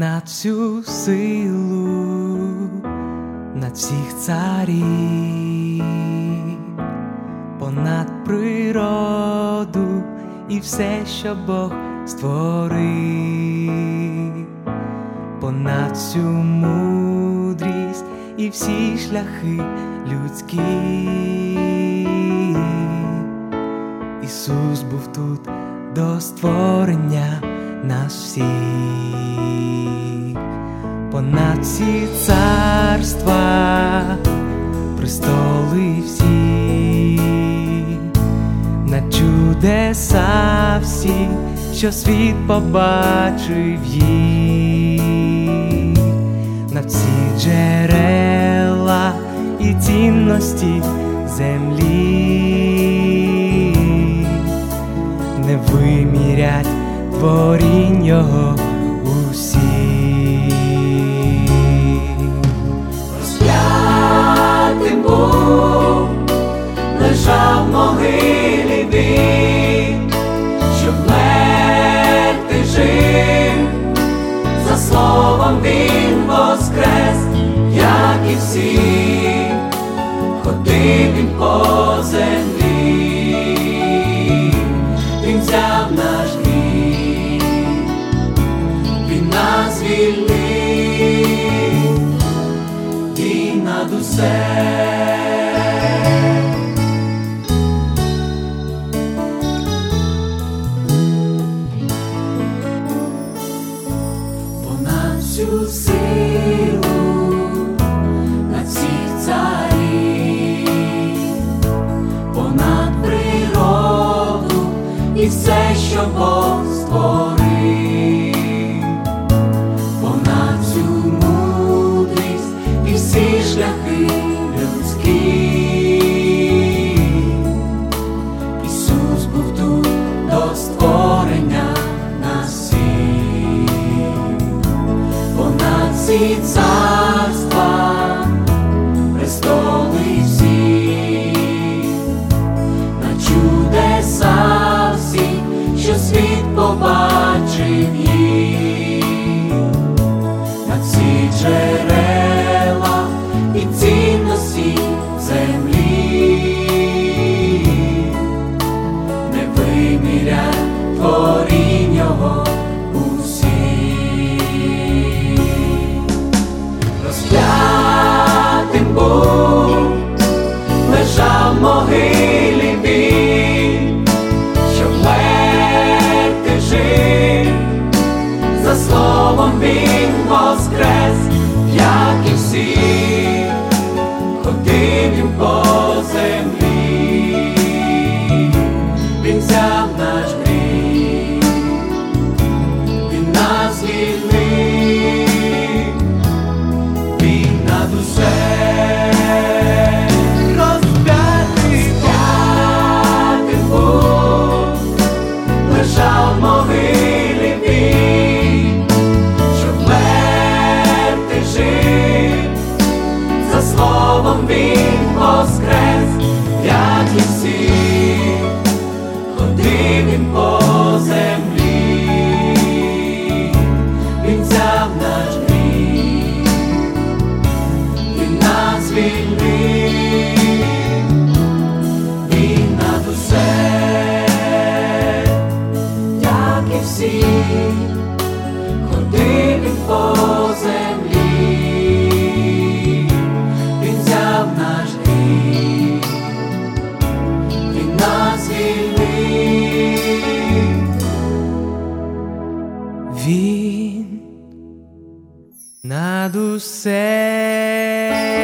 понад всю силу, над всіх царів, понад природу і все, що Бог створив, понад всю мудрість і всі шляхи людські. Ісус був тут до створення нас всіх, понад всі царства, престоли всі, над чудеса всі, що світ побачив їх, над всі джерела і цінності землі, не вимірять творінь Його усіх. Розп'ятим був, лежав в могилі він, щоб вмерти жив, за словом він воскрес, як і всі, ходив він по землі, він взяв наш гріх, він нас звільнив, він над усе. Понад всю силу, над всіх царів, понад природу і все, що Бог створив, понад всю мудрість і всі шляхи людські. Ісус був тут до створення нас всіх, понад всі царства, престоли всі, на чудеса всі, що світ побачив їх, на всі джерела і цінності землі, не вимірять творінь Його усіх. Розп'ятим був, лежав в могилі він, щоб вмерти жив, за словом він воскрес, як і всі, ходив він по землі, він взяв наш гріх, він нас звільнив, він над усе. Розп'ятим був, лежав в могилі він, щоб вмерти жив, за словом він воскрес, як і всі, ходив він по землі, він взяв наш гріх, він нас звільнив, він над усе, як і всі, ходив він по землі, він взяв наш гріх, він нас звільнив. Він над усе.